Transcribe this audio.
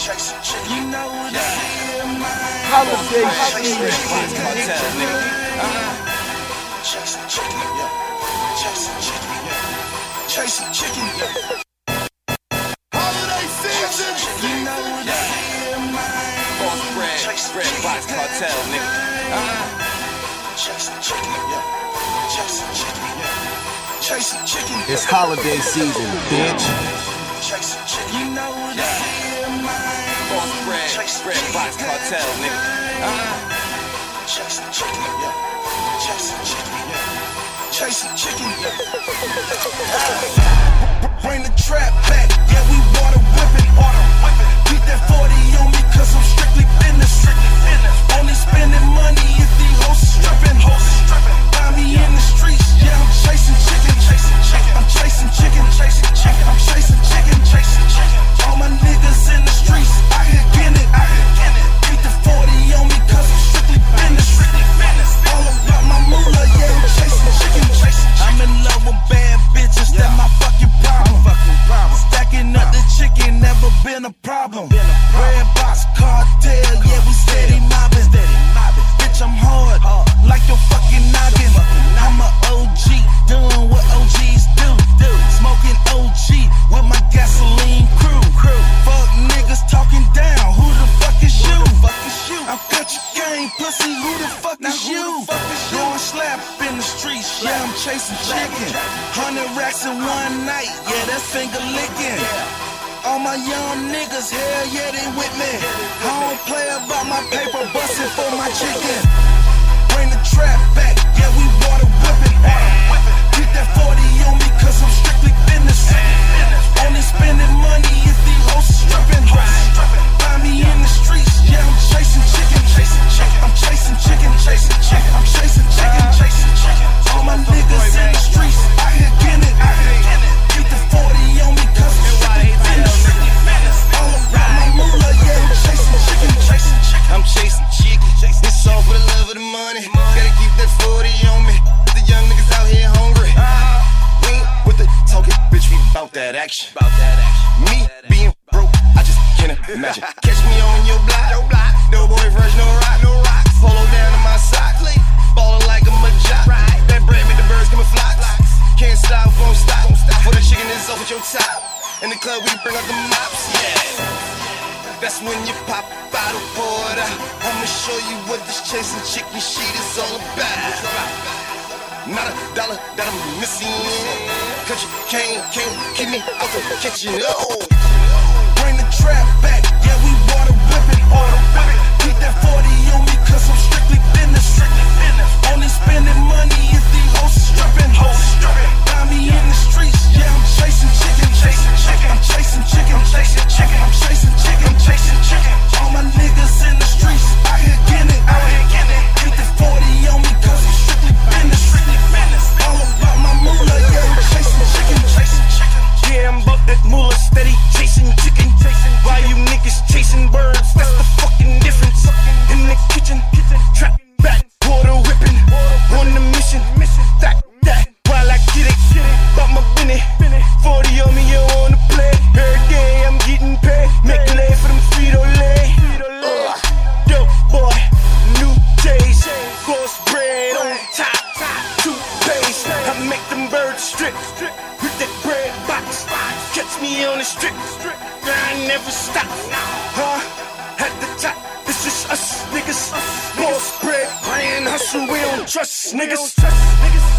You know what it is, man. Holiday Chasing chicken, chasing chicken, Holiday season. You know what it is, man. Boss bread box cartel, nigga. Chasing chicken, It's holiday season, bitch. chasing chicken. You know what it is, man. Boss bread box cartel, nigga. Chasing chicken, chasing chicken. Bring the trap back, yeah, we water whipping. Keep that 40 on me, cause I'm strictly business. Only spending money if these hoes stripping. Buy me in the streets, yeah, I'm chasing chicken. I'm chasing chicken. I'm chasing chicken. All my niggas in the streets, I hear getting it. Keep the 40 on me, cause I'm strictly business. All about my moolah, yeah, I'm chasing chicken. I'm in love with bad bitches, that my fucking problem. Stacking up the chicken, never been a problem. Red box cartel, yeah, we steady mobbing. Bitch, I'm hard, like your fucking noggin. I'm a OG, doing what OGs do. Smoking OG with my gasoline crew. Fuck niggas talking down, who the fuck is you? I got your game, pussy, who the fuck is you? Going slap in the streets, yeah, I'm chasing chicken. 100 racks in one night, yeah, that's finger licking. All my young niggas, hell yeah, they with me. I don't play about my paper, bustin' for my chicken. Bring the trap back, yeah, we water whipping. Keep that 40 on me, cause I'm strictly business. Only spending money if these hoes stripping. Buy me in the streets, yeah, I'm chasing chicken. I'm chasing chicken. I'm chasing chicken. All my niggas in the streets, I hear getting it. Keep the 40 on me, cause I'm strictly business. All about my moolah, yeah, I'm chasing chicken. I'm chasing chicken. It's all for the love of the money. Gotta keep that 40 on me. The young niggas out here hungry. We ain't with the talking, bitch, we bout that action. Me being broke, I just can't imagine. Catch me on your block. No boy fresh, no rock. Polo down to my socks. Ballin' like I'm a jock. That bread make the birds come in flocks. Can't stop, won't stop. For the chicken is off at your top. In the club, we bring out the mops, yeah. That's when you pop out a porter. I'ma show you what this chasing chicken shit is all about. Not a dollar that I'm missing, cause you can't keep me out the kitchen. Oh. Bring the trap back, yeah, we water whipping. Keep that 40 on me, cause I'm strictly business. Only spending money if these hoes stripping. Buy me in the streets, yeah, I'm chasing chicken. I'm chasing chicken. I'm chasing chicken. All my niggas in the streets, I hear getting it. Keep the 40 on me, cause I'm strictly business. All about my moolah, yeah, I'm chasing chicken. Yeah, I'm about that moolah, steady chasing chicken. Why you niggas chasing birds? That's the fucking difference. In the kitchen, trap back, water whipping. On the mission, that, while I get it, bout my Benny. 40 on me, you on the play. Every day I'm getting paid. Make lay for them Frito-Lay. Dope boy, new days. Coarse bread on top, toothpaste. I make them birds strip with that bread box. Catch me on the strip, I never stop. At the top, it's just us niggas. Boss bread, grand hustle, we don't trust niggas.